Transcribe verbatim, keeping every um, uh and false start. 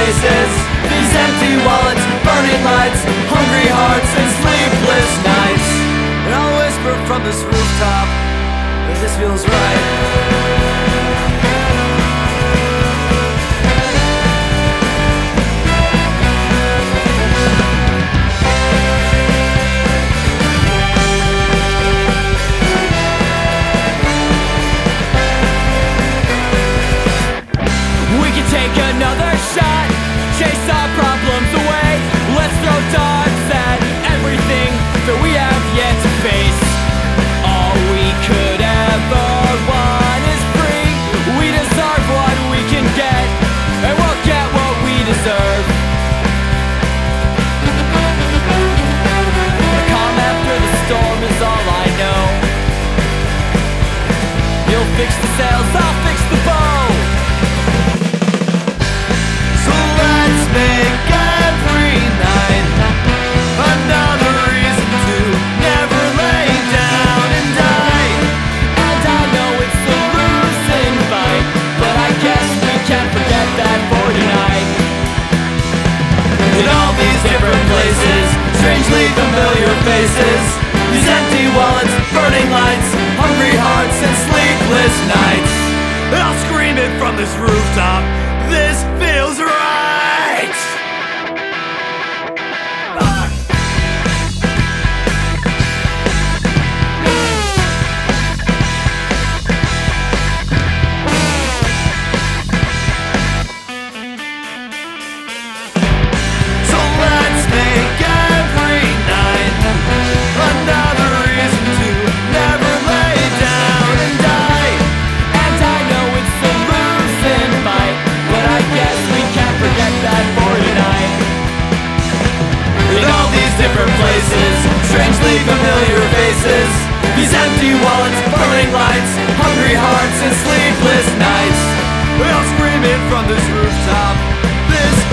faces. These empty wallets, burning lights, hungry hearts and sleepless nights. And I'll whisper from this rooftop that this feels right. Take another shot, chase our problems away. Let's throw darts at everything that we have yet to face. All we could ever want is free. We deserve what we can get, and we'll get what we deserve. The calm after the storm is all I know. You'll fix the sails, I'll fix the bow. Make every night another reason to never lay down and die. And I know it's a losing fight, but I guess we can't forget that for tonight. In all these different places, strangely familiar faces, these empty wallets, burning lights, hungry hearts and sleepless nights. And I'll scream it from this rooftop, this feels right. Different places, strangely familiar faces, these empty wallets, burning lights, hungry hearts and sleepless nights. I'll scream it from this rooftop, this